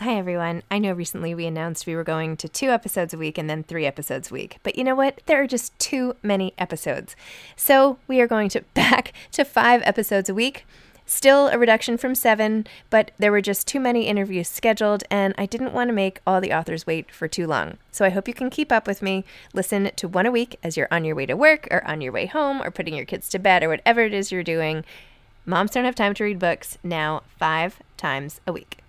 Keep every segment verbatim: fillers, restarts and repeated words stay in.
Hi, everyone. I know recently we announced we were going to two episodes a week and then three episodes a week. But you know what? There are just too many episodes. So we are going to back to five episodes a week. Still a reduction from seven, but there were just too many interviews scheduled, and I didn't want to make all the authors wait for too long. So I hope you can keep up with me. Listen to one a week as you're on your way to work or on your way home or putting your kids to bed or whatever it is you're doing. Moms Don't Have Time to Read Books, now five times a week.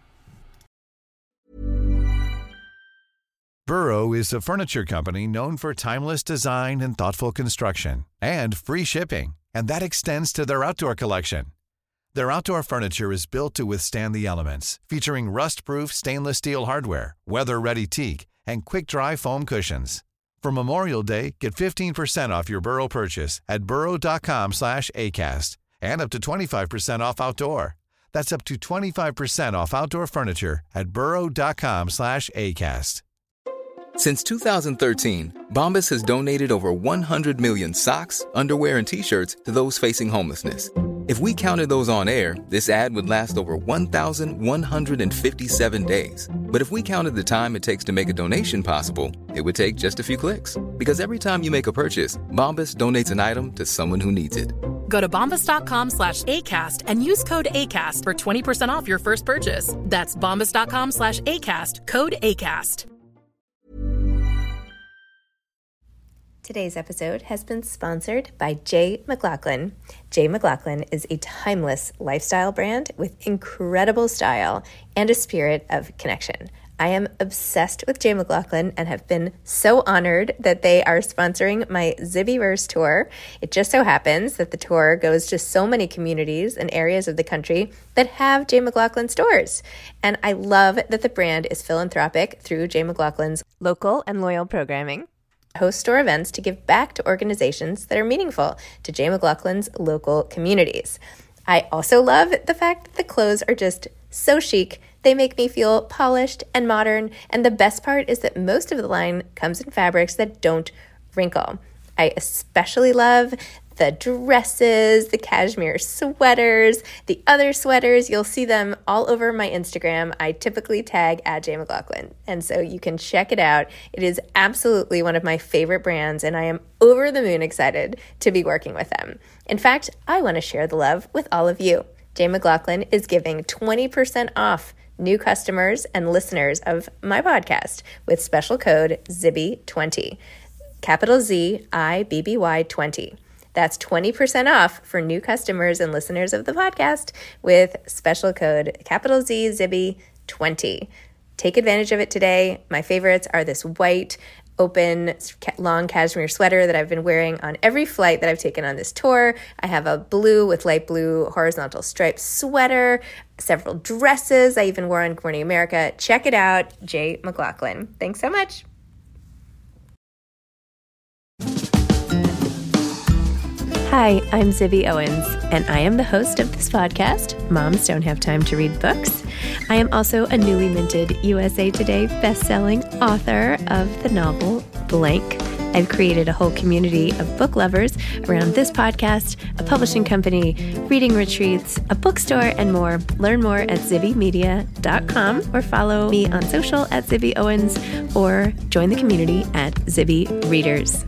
Burrow is a furniture company known for timeless design and thoughtful construction and free shipping, and that extends to their outdoor collection. Their outdoor furniture is built to withstand the elements, featuring rust-proof stainless steel hardware, weather-ready teak, and quick-dry foam cushions. For Memorial Day, get fifteen percent off your Burrow purchase at burrow.com slash ACAST and up to twenty-five percent off outdoor. That's up to twenty-five percent off outdoor furniture at burrow.com slash ACAST. Since two thousand thirteen, Bombas has donated over one hundred million socks, underwear, and T-shirts to those facing homelessness. If we counted those on air, this ad would last over one thousand one hundred fifty-seven days. But if we counted the time it takes to make a donation possible, it would take just a few clicks. Because every time you make a purchase, Bombas donates an item to someone who needs it. Go to bombas.com slash ACAST and use code ACAST for twenty percent off your first purchase. That's bombas.com slash ACAST, code ACAST. Today's episode has been sponsored by J. McLaughlin. J. McLaughlin is a timeless lifestyle brand with incredible style and a spirit of connection. I am obsessed with J. McLaughlin and have been so honored that they are sponsoring my Zibbyverse tour. It just so happens that the tour goes to so many communities and areas of the country that have J. McLaughlin stores. And I love that the brand is philanthropic through J. McLaughlin's local and loyal programming. Host store events to give back to organizations that are meaningful to J. McLaughlin's local communities. I also love the fact that the clothes are just so chic. They make me feel polished and modern, and the best part is that most of the line comes in fabrics that don't wrinkle. I especially love the dresses, the cashmere sweaters, the other sweaters. You'll see them all over my Instagram. I typically tag at J. McLaughlin, and so you can check it out. It is absolutely one of my favorite brands, and I am over the moon excited to be working with them. In fact, I want to share the love with all of you. J. McLaughlin is giving twenty percent off new customers and listeners of my podcast with special code Zibby twenty, capital Z I B B Y twenty. That's twenty percent off for new customers and listeners of the podcast with special code capital Z Zibby twenty. Take advantage of it today. My favorites are this white, open, long cashmere sweater that I've been wearing on every flight that I've taken on this tour. I have a blue with light blue horizontal striped sweater, several dresses I even wore on Good Morning America. Check it out, J. McLaughlin. Thanks so much. Hi, I'm Zibby Owens, and I am the host of this podcast, Moms Don't Have Time to Read Books. I am also a newly minted U S A Today bestselling author of the novel Blank. I've created a whole community of book lovers around this podcast, a publishing company, reading retreats, a bookstore, and more. Learn more at zibby media dot com or follow me on social at Zibby Owens or join the community at Zibby Readers.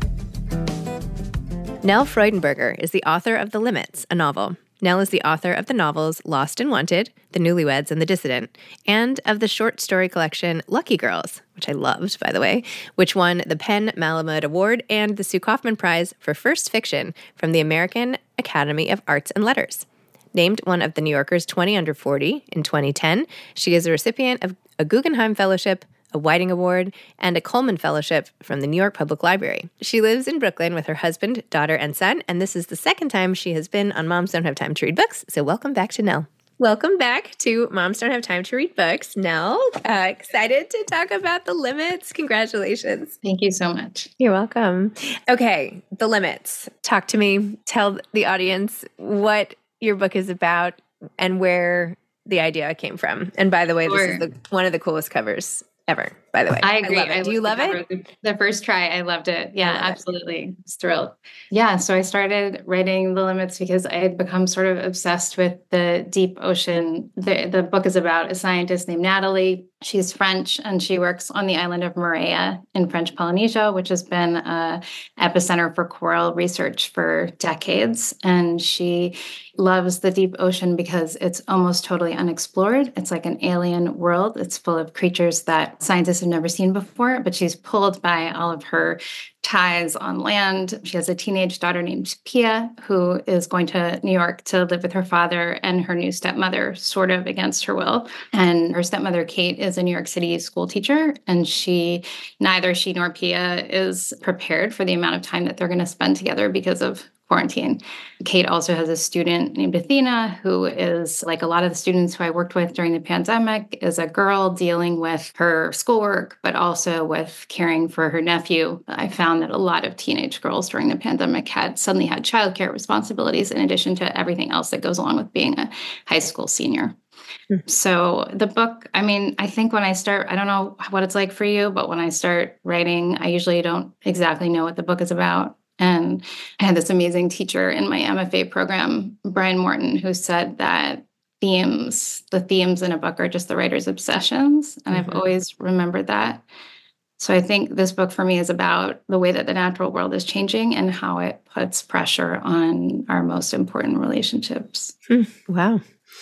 Nell Freudenberger is the author of The Limits, a novel. Nell is the author of the novels Lost and Wanted, The Newlyweds and the Dissident, and of the short story collection Lucky Girls, which I loved, by the way, which won the Penn Malamud Award and the Sue Kaufman Prize for First Fiction from the American Academy of Arts and Letters. Named one of the New Yorker's twenty under forty in twenty ten, she is a recipient of a Guggenheim Fellowship, a Whiting Award, and a Coleman Fellowship from the New York Public Library. She lives in Brooklyn with her husband, daughter, and son, and this is the second time she has been on Moms Don't Have Time to Read Books, so welcome back to Nell. Welcome back to Moms Don't Have Time to Read Books. Nell, uh, excited to talk about The Limits. Congratulations. Thank you so much. You're welcome. Okay, The Limits. Talk to me. Tell the audience what your book is about and where the idea came from. And by the way, Sure. This is the, one of the coolest covers ever. by the way. I agree. I love it. I Do you love it? The, the first try, I loved it. Yeah, absolutely. I was thrilled. Yeah, so I started writing The Limits because I had become sort of obsessed with the deep ocean. The, the book is about a scientist named Natalie. She's French, and she works on the island of Moorea in French Polynesia, which has been an epicenter for coral research for decades. And she loves the deep ocean because it's almost totally unexplored. It's like an alien world. It's full of creatures that scientists have never seen before, but she's pulled by all of her ties on land. She has a teenage daughter named Pia, who is going to New York to live with her father and her new stepmother, sort of against her will. And her stepmother, Kate, is a New York City school teacher, and she, neither she nor Pia is prepared for the amount of time that they're going to spend together because of quarantine. Kate also has a student named Athena, who is like a lot of the students who I worked with during the pandemic, is a girl dealing with her schoolwork, but also with caring for her nephew. I found that a lot of teenage girls during the pandemic had suddenly had childcare responsibilities in addition to everything else that goes along with being a high school senior. So the book, I mean, I think when I start, I don't know what it's like for you, but when I start writing, I usually don't exactly know what the book is about. And I had this amazing teacher in my M F A program, Brian Morton, who said that themes, the themes in a book are just the writer's obsessions. And mm-hmm. I've always remembered that. So I think this book for me is about the way that the natural world is changing and how it puts pressure on our most important relationships. Hmm. Wow.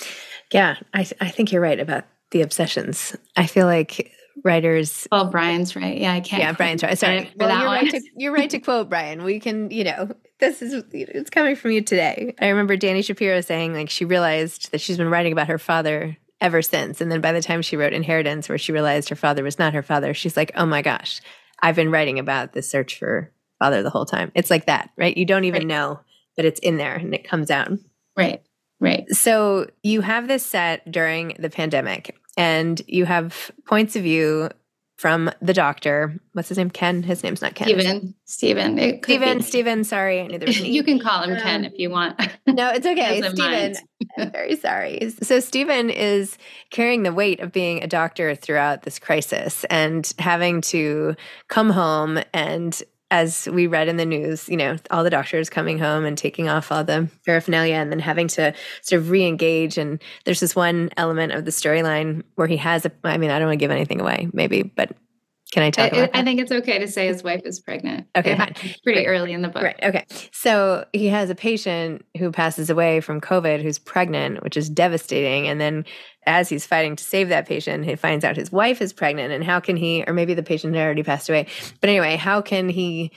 Yeah, I th- I think you're right about the obsessions. I feel like writers. Well, Brian's right. Yeah, I can't. Yeah, Brian's right. Sorry. Well, you're right, to, you're right to quote Brian. We can, you know, this is, it's coming from you today. I remember Dani Shapiro saying, like, she realized that she's been writing about her father ever since. And then by the time she wrote Inheritance, where she realized her father was not her father, she's like, oh my gosh, I've been writing about this search for father the whole time. It's like that, right? You don't even right. know, but it's in there and it comes out. Right. Right. So you have this set during the pandemic, and you have points of view from the doctor. What's his name? Ken? His name's not Ken. Stephen. Stephen. Stephen. Stephen. Sorry. I knew there was an You can call him um, Ken if you want. No, it's okay. Stephen. I'm very sorry. So Stephen is carrying the weight of being a doctor throughout this crisis and having to come home and, as we read in the news, you know, all the doctors coming home and taking off all the paraphernalia and then having to sort of re-engage. And there's this one element of the storyline where he has a, I mean, I don't want to give anything away, maybe, but can I talk I, about that? I think it's okay to say his wife is pregnant. Okay. Pretty right. early in the book. Right. Okay. So he has a patient who passes away from COVID who's pregnant, which is devastating. And then as he's fighting to save that patient, he finds out his wife is pregnant. And how can he, or maybe the patient had already passed away. But anyway, how can he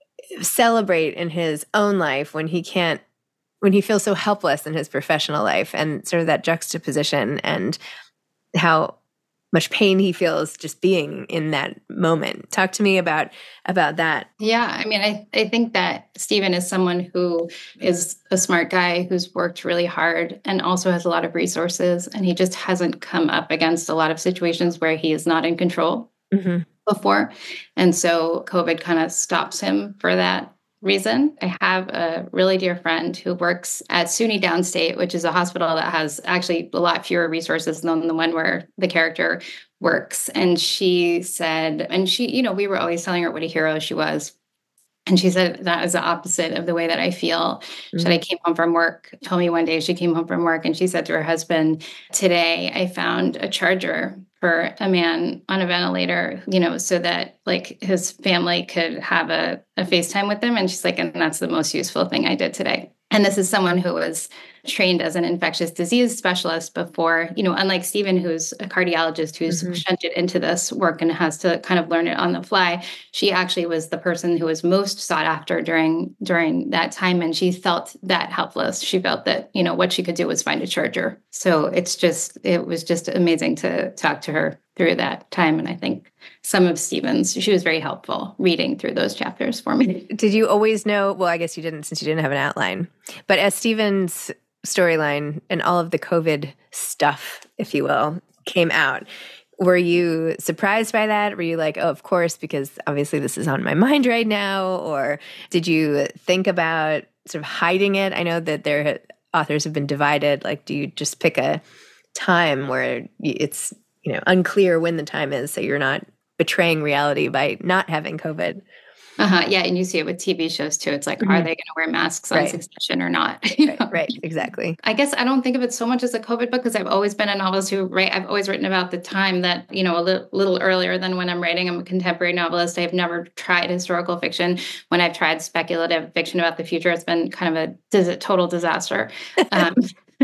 celebrate in his own life when he can't, when he feels so helpless in his professional life, and sort of that juxtaposition and how much pain he feels just being in that moment. Talk to me about about that. Yeah, I mean, I, I think that Stephen is someone who is a smart guy who's worked really hard and also has a lot of resources, and he just hasn't come up against a lot of situations where he is not in control mm-hmm. before. And so COVID kind of stops him for that reason. I have a really dear friend who works at SUNY Downstate, which is a hospital that has actually a lot fewer resources than the one where the character works. And she said, and she, you know, we were always telling her what a hero she was. And she said, that is the opposite of the way that I feel. Mm-hmm. She said, I came home from work, told me one day she came home from work and she said to her husband, today I found a charger for a man on a ventilator, you know, so that like his family could have a, a FaceTime with them. And she's like, and that's the most useful thing I did today. And this is someone who was trained as an infectious disease specialist before, you know, unlike Stephen, who's a cardiologist who's mm-hmm. shunted into this work and has to kind of learn it on the fly. She actually was the person who was most sought after during during that time. And she felt that helpless. She felt that, you know, what she could do was find a charger. So it's just, it was just amazing to talk to her through that time. And I think some of Stephen's, she was very helpful reading through those chapters for me. Did you always know, well, I guess you didn't since you didn't have an outline, but as Stephen's storyline and all of the COVID stuff, if you will, came out, were you surprised by that? Were you like, oh, of course, because obviously this is on my mind right now? Or did you think about sort of hiding it? I know that there authors have been divided. Like, do you just pick a time where it's, you know, unclear when the time is so you're not betraying reality by not having COVID. Uh-huh. Yeah. And you see it with T V shows too. It's like, mm-hmm. are they going to wear masks on right. Succession or not? right, right. Exactly. I guess I don't think of it so much as a COVID book because I've always been a novelist who write. I've always written about the time that, you know, a li- little earlier than when I'm writing. I'm a contemporary novelist. I've never tried historical fiction. When I've tried speculative fiction about the future, it's been kind of a dis- total disaster. Um,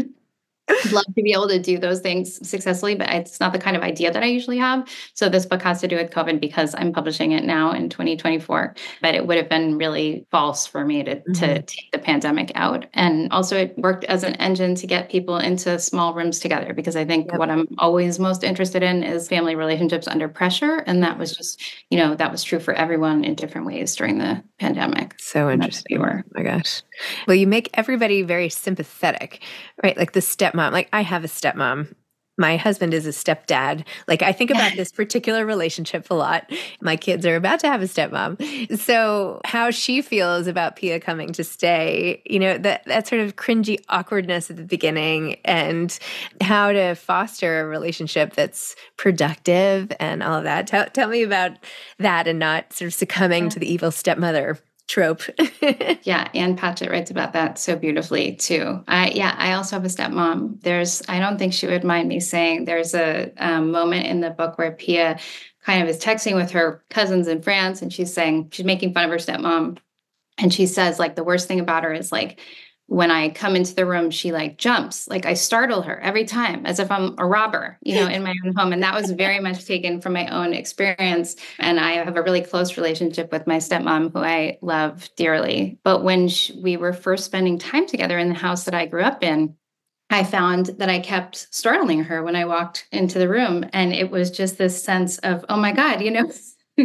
I'd love to be able to do those things successfully, but it's not the kind of idea that I usually have. So this book has to do with COVID because I'm publishing it now in twenty twenty-four. But it would have been really false for me to, mm-hmm. to take the pandemic out. And also it worked as an engine to get people into small rooms together because I think yep. what I'm always most interested in is family relationships under pressure. And that was just, you know, that was true for everyone in different ways during the pandemic. So interesting. Oh my gosh. Well, you make everybody very sympathetic, right? Like the stepmom. Like I have a stepmom. My husband is a stepdad. Like I think about this particular relationship a lot. My kids are about to have a stepmom. So how she feels about Pia coming to stay, you know, that, that sort of cringy awkwardness at the beginning and how to foster a relationship that's productive and all of that. Tell, tell me about that and not sort of succumbing yeah. to the evil stepmother trope. yeah. Ann Patchett writes about that so beautifully too. I, yeah, I also have a stepmom. There's, I don't think she would mind me saying there's a um, moment in the book where Pia kind of is texting with her cousins in France and she's saying, she's making fun of her stepmom. And she says like, the worst thing about her is like, when I come into the room, she like jumps, like I startle her every time as if I'm a robber, you know, in my own home. And that was very much taken from my own experience. And I have a really close relationship with my stepmom, who I love dearly. But when she, we were first spending time together in the house that I grew up in, I found that I kept startling her when I walked into the room. And it was just this sense of, oh my God, you know,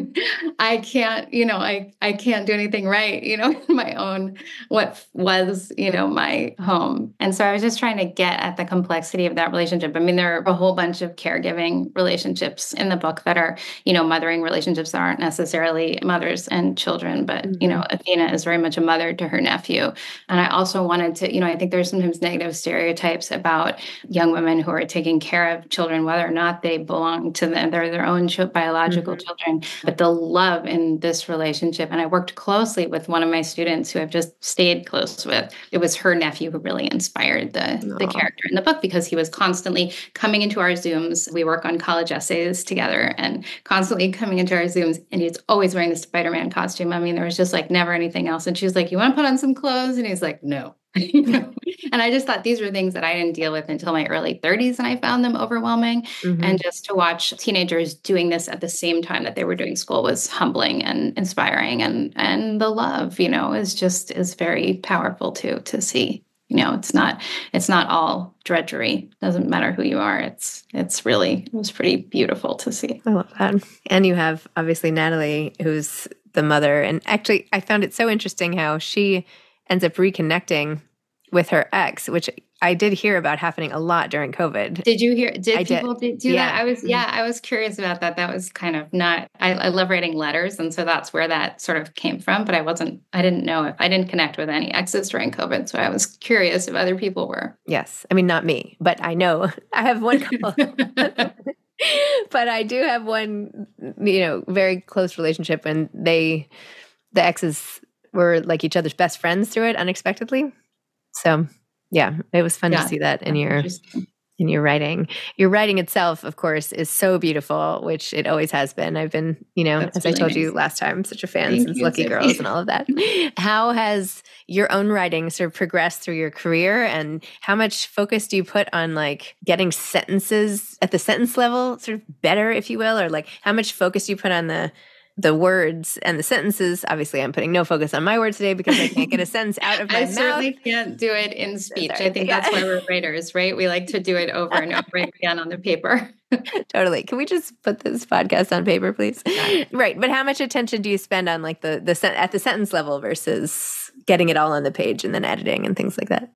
I can't, you know, I, I can't do anything right, you know, in my own, what was, you know, my home. And so I was just trying to get at the complexity of that relationship. I mean, there are a whole bunch of caregiving relationships in the book that are, you know, mothering relationships that aren't necessarily mothers and children, but, mm-hmm. you know, Athena is very much a mother to her nephew. And I also wanted to, you know, I think there's sometimes negative stereotypes about young women who are taking care of children, whether or not they belong to them, they're their own biological mm-hmm. children. But the love in this relationship, and I worked closely with one of my students who I've just stayed close with. It was her nephew who really inspired the, the character in the book because he was constantly coming into our Zooms. We work on college essays together and constantly coming into our Zooms. And he's always wearing the Spider-Man costume. I mean, there was just like never anything else. And she's like, you want to put on some clothes? And he's like, no. You know? And I just thought these were things that I didn't deal with until my early thirties, and I found them overwhelming. Mm-hmm. And just to watch teenagers doing this at the same time that they were doing school was humbling and inspiring. And and the love, you know, is just is very powerful too to see. You know, it's not it's not all drudgery. Doesn't matter who you are. It's it's really it was pretty beautiful to see. I love that. And you have obviously Natalie, who's the mother. And actually, I found it so interesting how she ends up reconnecting with her ex, which I did hear about happening a lot during COVID. Did you hear, did I people did. do yeah. that? I was, yeah, I was curious about that. That was kind of not, I, I love writing letters. And so that's where that sort of came from, but I wasn't, I didn't know if I didn't connect with any exes during COVID. So I was curious if other people were. Yes. I mean, not me, but I know I have one couple. But I do have one, you know, very close relationship, and they, the exes were like each other's best friends through it unexpectedly. So yeah, it was fun yeah, to see that in your in your writing. Your writing itself, of course, is so beautiful, which it always has been. I've been, you know, That's as really I told nice. you last time, such a fan Thank since you, Lucky Sophie. Girls and all of that. How has your own writing sort of progressed through your career, and how much focus do you put on like getting sentences at the sentence level sort of better, if you will, or like how much focus do you put on the the words and the sentences? Obviously, I'm putting no focus on my words today because I can't get a sentence out of my I mouth. I certainly can't do it in speech. I think yeah. that's why we're writers, right? We like to do it over and over again on the paper. Totally. Can we just put this podcast on paper, please? Yeah. Right. But how much attention do you spend on like the, the sen- at the sentence level versus getting it all on the page and then editing and things like that?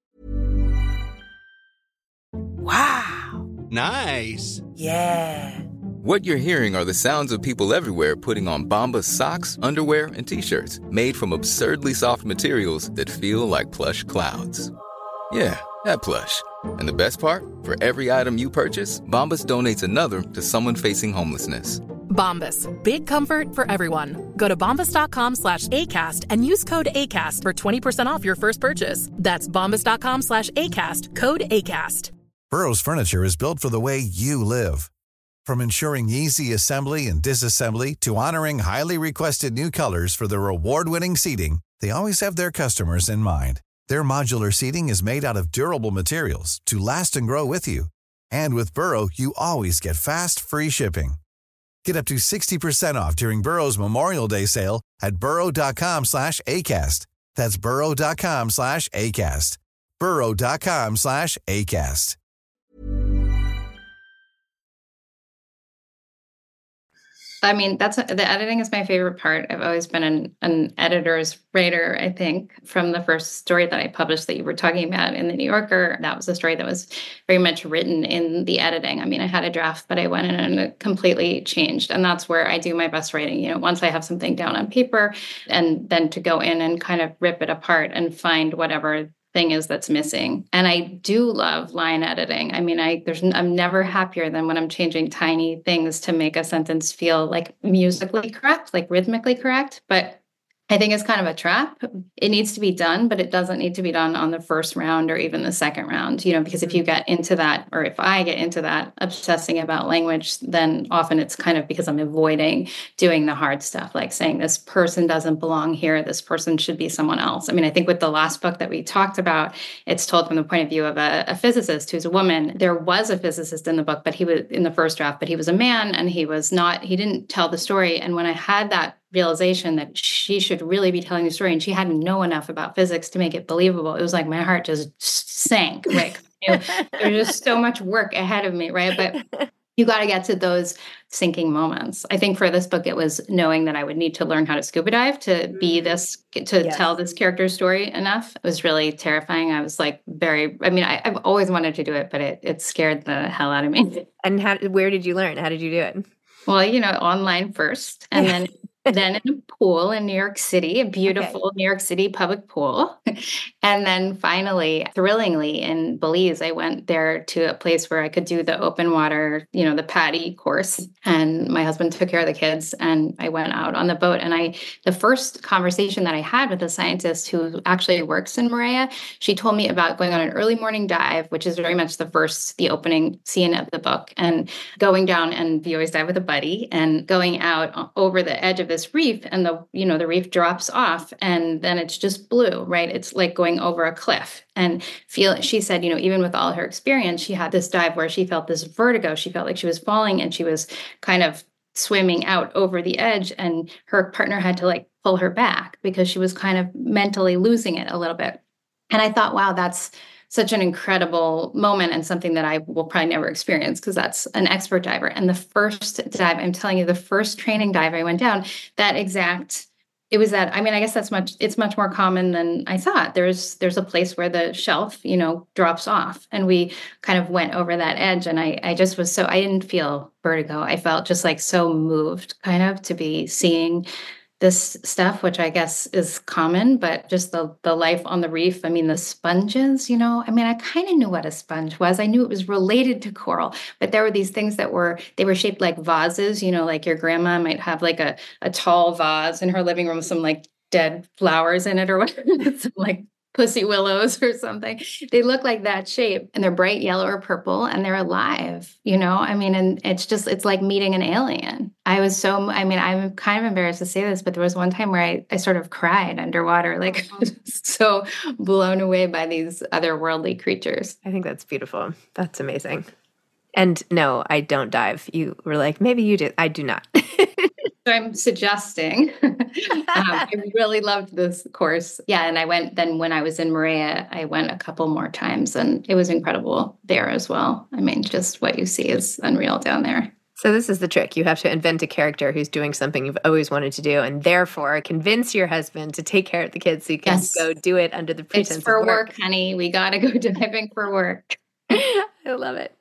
Wow. Nice. Yeah. What you're hearing are the sounds of people everywhere putting on Bombas socks, underwear, and T-shirts made from absurdly soft materials that feel like plush clouds. Yeah, that plush. And the best part? For every item you purchase, Bombas donates another to someone facing homelessness. Bombas. Big comfort for everyone. Go to bombas.com slash ACAST and use code ACAST for twenty percent off your first purchase. That's bombas.com slash ACAST. Code ACAST. Burrow's furniture is built for the way you live. From ensuring easy assembly and disassembly to honoring highly requested new colors for their award-winning seating, they always have their customers in mind. Their modular seating is made out of durable materials to last and grow with you. And with Burrow, you always get fast, free shipping. Get up to sixty percent off during Burrow's Memorial Day sale at burrow.com slash ACAST. That's burrow.com slash ACAST. burrow.com slash ACAST. I mean, that's the editing is my favorite part. I've always been an, an editor's writer, I think, from the first story that I published that you were talking about in the New Yorker. That was a story that was very much written in the editing. I mean, I had a draft, but I went in and it completely changed. And that's where I do my best writing. You know, once I have something down on paper, and then to go in and kind of rip it apart and find whatever thing is that's missing. And I do love line editing. I mean, I there's I'm never happier than when I'm changing tiny things to make a sentence feel like musically correct, like rhythmically correct. But I think it's kind of a trap. It needs to be done, but it doesn't need to be done on the first round or even the second round, you know, because if you get into that, or if I get into that obsessing about language, then often it's kind of because I'm avoiding doing the hard stuff, like saying this person doesn't belong here, this person should be someone else. I mean, I think with the last book that we talked about, it's told from the point of view of a, a physicist who's a woman. There was a physicist in the book, but he was in the first draft, but he was a man, and he was not, he didn't tell the story. And when I had that realization that she should really be telling the story, and she hadn't know enough about physics to make it believable, it was like my heart just sank. Like, you know, there's just so much work ahead of me, right? But you got to get to those sinking moments. I think for this book, it was knowing that I would need to learn how to scuba dive to be this, to yes. tell this character's story enough. It was really terrifying. I was like very, I mean, I, I've always wanted to do it, but it it scared the hell out of me. And how, where did you learn? How did you do it? Well, you know, online first, and then then in a pool in New York City, a beautiful okay. New York City public pool. And then finally, thrillingly, in Belize, I went there to a place where I could do the open water, you know, the PADI course. And my husband took care of the kids, and I went out on the boat. And I, the first conversation that I had with a scientist who actually works in Moorea, she told me about going on an early morning dive, which is very much the first, the opening scene of the book, and going down, and you always dive with a buddy, and going out over the edge of this reef, and the, you know, the reef drops off, and then it's just blue, right? It's like going over a cliff. And feel, she said, you know, even with all her experience, she had this dive where she felt this vertigo. She felt like she was falling, and she was kind of swimming out over the edge, and her partner had to like pull her back because she was kind of mentally losing it a little bit. And I thought, wow, that's such an incredible moment, and something that I will probably never experience because that's an expert diver. And the first dive, I'm telling you, the first training dive I went down, that exact, it was that, I mean, I guess that's much, it's much more common than I thought. There's, there's a place where the shelf, you know, drops off, and we kind of went over that edge. And I, I just was so, I didn't feel vertigo. I felt just like so moved kind of to be seeing this stuff, which I guess is common, but just the the life on the reef. I mean, the sponges, you know, I mean, I kind of knew what a sponge was. I knew it was related to coral, but there were these things that were, they were shaped like vases, you know, like your grandma might have like a, a tall vase in her living room with some like dead flowers in it or whatever, some like pussy willows or something. They look like that shape, and they're bright yellow or purple, and they're alive, you know? I mean, and it's just, it's like meeting an alien. I was so, I mean, I'm kind of embarrassed to say this, but there was one time where I, I sort of cried underwater, like so blown away by these otherworldly creatures. I think that's beautiful. That's amazing. And no, I don't dive. You were like, maybe you do. I do not. So I'm suggesting, um, I really loved this course. Yeah. And I went, then when I was in Moorea, I went a couple more times, and it was incredible there as well. I mean, just what you see is unreal down there. So this is the trick. You have to invent a character who's doing something you've always wanted to do, and therefore convince your husband to take care of the kids so you can yes. go do it under the pretense it's for of work. work, honey. We got to go diving for work. I love it.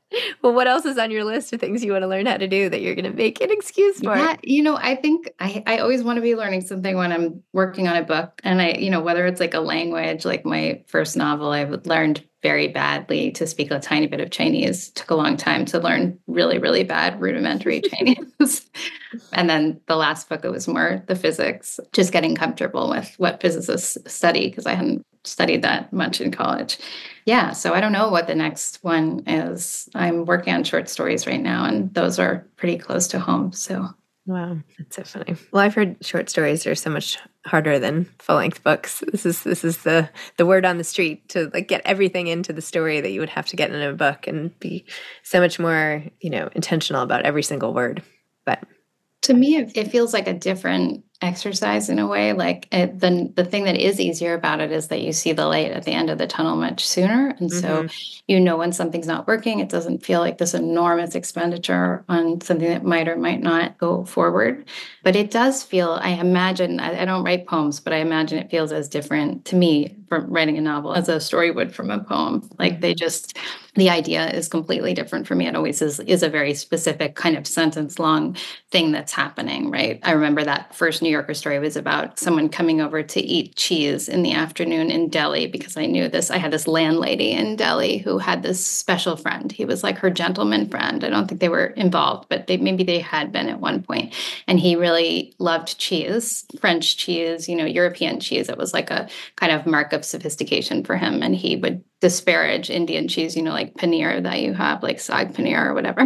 Well, what else is on your list of things you want to learn how to do that you're going to make an excuse for? Yeah, you know, I think I, I always want to be learning something when I'm working on a book. And I, you know, whether it's like a language, like my first novel, I learned very badly to speak a tiny bit of Chinese. It took a long time to learn really, really bad rudimentary Chinese. And then the last book, it was more the physics, just getting comfortable with what physicists study, because I hadn't studied that much in college. Yeah, so I don't know what the next one is. I'm working on short stories right now, and those are pretty close to home. So wow, that's so funny. Well, I've heard short stories are so much harder than full-length books. This is this is the the word on the street, to like get everything into the story that you would have to get in a book, and be so much more, you know, intentional about every single word. But to me, it, it feels like a different exercise in a way. Like it, the the thing that is easier about it is that you see the light at the end of the tunnel much sooner, and mm-hmm. so you know when something's not working. It doesn't feel like this enormous expenditure on something that might or might not go forward. But it does feel. I imagine. I, I don't write poems, but I imagine it feels as different to me from writing a novel as a story would from a poem. Like they just. The idea is completely different for me. It always is, is a very specific kind of sentence long thing that's happening, right? I remember that first New Yorker story was about someone coming over to eat cheese in the afternoon in Delhi, because I knew this. I had this landlady in Delhi who had this special friend. He was like her gentleman friend. I don't think they were involved, but they maybe they had been at one point. And he really loved cheese, French cheese, you know, European cheese. It was like a kind of mark of sophistication for him. And he would disparage Indian cheese, you know, like paneer that you have, like saag paneer or whatever.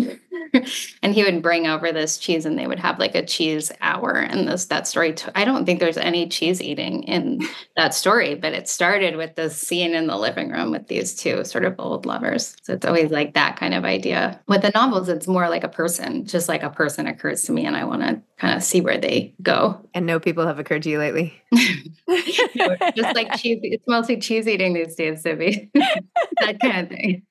And he would bring over this cheese, and they would have like a cheese hour. And this that story, t- I don't think there's any cheese eating in that story, but it started with this scene in the living room with these two sort of old lovers. So it's always like that kind of idea. With the novels, it's more like a person, just like a person occurs to me, and I want to kind of see where they go. And no people have occurred to you lately? No, just like cheese. It's mostly cheese eating these days, Zibby. That kind of thing.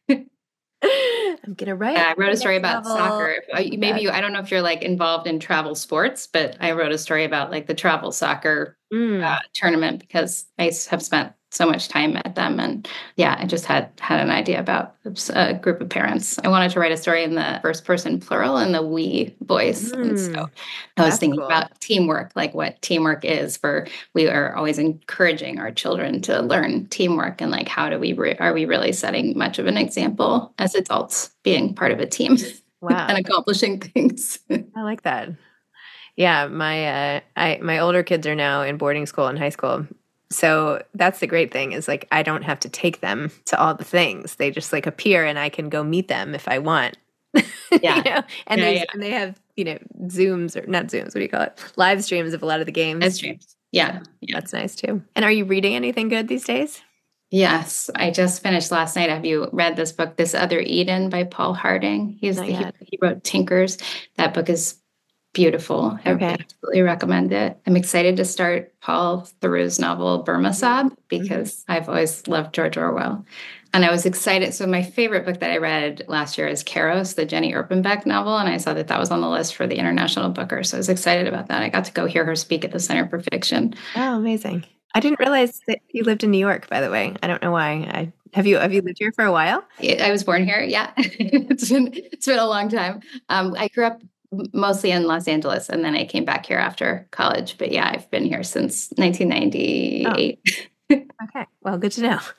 I'm gonna write. Yeah, I wrote a story about novel. soccer. Maybe you, I don't know if you're like involved in travel sports, but I wrote a story about like the travel soccer mm. uh, tournament, because I have spent so much time at them. And yeah, I just had had an idea about a group of parents. I wanted to write a story in the first person plural in the we voice. Mm. And so I was That's thinking cool. about teamwork, like what teamwork is for, we are always encouraging our children to learn teamwork, and like, how do we, re- are we really setting much of an example as adults being part of a team wow. and accomplishing things? I like that. Yeah. My, uh, I, my older kids are now in boarding school and high school. So that's the great thing, is like, I don't have to take them to all the things. They just like appear, and I can go meet them if I want. Yeah. you know? And yeah, they yeah. and they have, you know, Zooms or not Zooms, what do you call it? Live streams of a lot of the games. Live streams. Yeah. yeah. That's nice too. And are you reading anything good these days? Yes. I just finished last night. Have you read this book, This Other Eden by Paul Harding? He's the, he, he wrote Tinkers. That book is beautiful. I okay. absolutely recommend it. I'm excited to start Paul Theroux's novel Burma Sab, because mm-hmm. I've always loved George Orwell. And I was excited. So my favorite book that I read last year is Kairos, the Jenny Erpenbeck novel. And I saw that that was on the list for the International Booker. So I was excited about that. I got to go hear her speak at the Center for Fiction. Oh, amazing. I didn't realize that you lived in New York, by the way. I don't know why. I Have you have you lived here for a while? I was born here. Yeah. it's been it's been a long time. Um, I grew up mostly in Los Angeles, and then I came back here after college. But yeah, I've been here since nineteen ninety-eight. Oh. Okay. Well, good to know.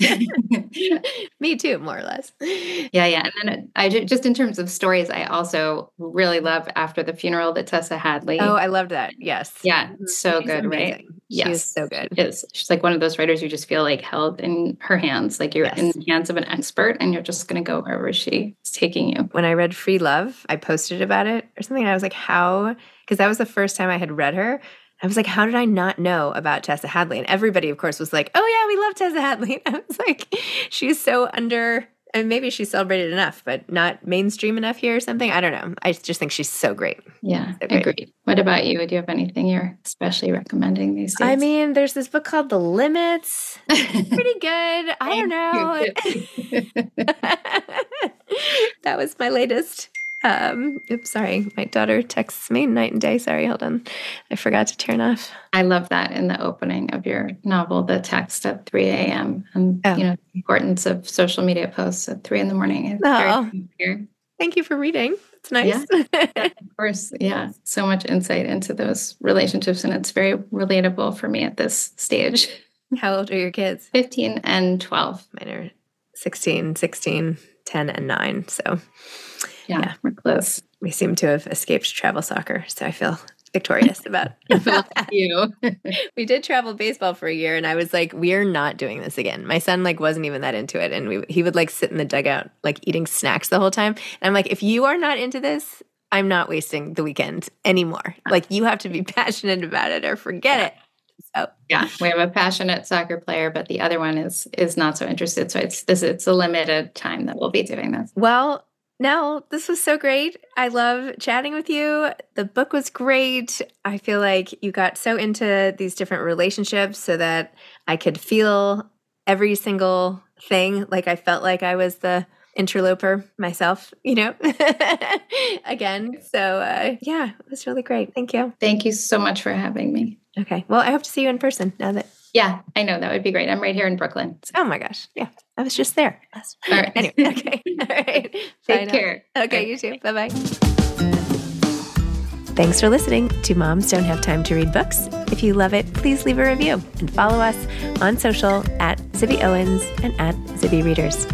Me too, more or less. Yeah, yeah. And then I just, in terms of stories, I also really love After the Funeral, the Tessa Hadley. Oh, I loved that. Yes. Yeah. So She's good, amazing. right? She yes. is so good. She is. She's like one of those writers you just feel like held in her hands, like you're yes. in the hands of an expert, and you're just going to go wherever she's taking you. When I read Free Love, I posted about it or something, and I was like, how? Because that was the first time I had read her. I was like, how did I not know about Tessa Hadley? And everybody, of course, was like, oh, yeah, we love Tessa Hadley. And I was like, she's so under, and maybe she's celebrated enough, but not mainstream enough here or something. I don't know. I just think she's so great. Yeah, so great. Agreed. What about you? Do you have anything you're especially recommending these days? I mean, there's this book called The Limits. Pretty good. I don't know. That was my latest. Um, oops, sorry. My daughter texts me night and day. Sorry, hold on. I forgot to turn off. I love that in the opening of your novel, the text at three a.m. and oh. you know, the importance of social media posts at three in the morning. It's oh. very Thank you for reading. It's nice. Yeah. Yeah, of course. Yeah. So much insight into those relationships. And it's very relatable for me at this stage. How old are your kids? fifteen and twelve. Mine are sixteen, sixteen, ten, and nine. So yeah, yeah, we're close. We seem to have escaped travel soccer. So I feel victorious about you. We did travel baseball for a year, and I was like, we're not doing this again. My son like wasn't even that into it, and we he would like sit in the dugout like eating snacks the whole time. And I'm like, if you are not into this, I'm not wasting the weekend anymore. Like, you have to be passionate about it or forget yeah. it. So yeah, we have a passionate soccer player, but the other one is is not so interested. So it's this it's a limited time that we'll be doing this. Well, no, this was so great. I love chatting with you. The book was great. I feel like you got so into these different relationships so that I could feel every single thing. Like I felt like I was the interloper myself, you know, again. So uh, yeah, it was really great. Thank you. Thank you so much for having me. Okay. Well, I hope to see you in person now that. Yeah, I know. That would be great. I'm right here in Brooklyn. So. Oh my gosh. Yeah. I was just there. All right. Anyway. Okay. All right. Take care. Okay. Right. You too. Bye-bye. Thanks for listening to Moms Don't Have Time to Read Books. If you love it, please leave a review and follow us on social at Zibby Owens and at Zibby Readers.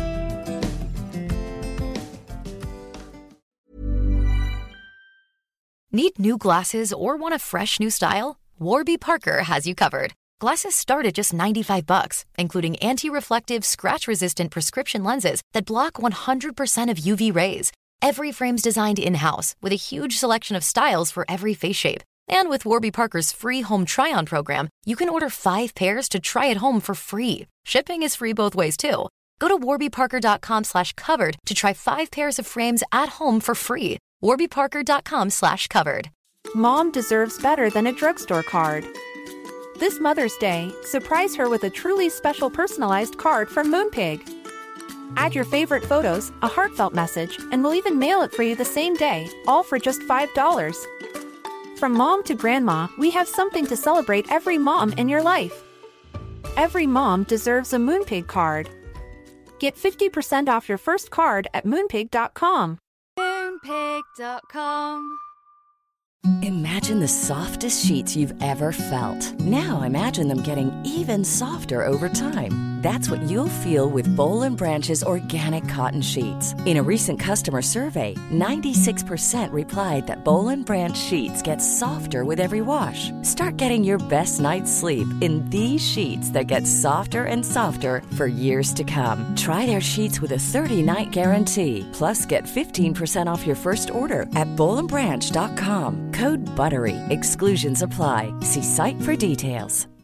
Need new glasses or want a fresh new style? Warby Parker has you covered. Glasses start at just ninety-five bucks, including anti-reflective, scratch-resistant prescription lenses that block one hundred percent of U V rays. Every frame's designed in-house with a huge selection of styles for every face shape. And with Warby Parker's free home try-on program, you can order five pairs to try at home for free. Shipping is free both ways, too. Go to warbyparker.com slash covered to try five pairs of frames at home for free. warbyparker.com slash covered. Mom deserves better than a drugstore card. This Mother's Day, surprise her with a truly special personalized card from Moonpig. Add your favorite photos, a heartfelt message, and we'll even mail it for you the same day, all for just five dollars. From mom to grandma, we have something to celebrate every mom in your life. Every mom deserves a Moonpig card. Get fifty percent off your first card at moonpig dot com. moonpig dot com. Imagine the softest sheets you've ever felt. Now imagine them getting even softer over time. That's what you'll feel with Boll and Branch's organic cotton sheets. In a recent customer survey, ninety-six percent replied that Boll and Branch sheets get softer with every wash. Start getting your best night's sleep in these sheets that get softer and softer for years to come. Try their sheets with a thirty-night guarantee. Plus, get fifteen percent off your first order at boll and branch dot com. Code BUTTERY. Exclusions apply. See site for details.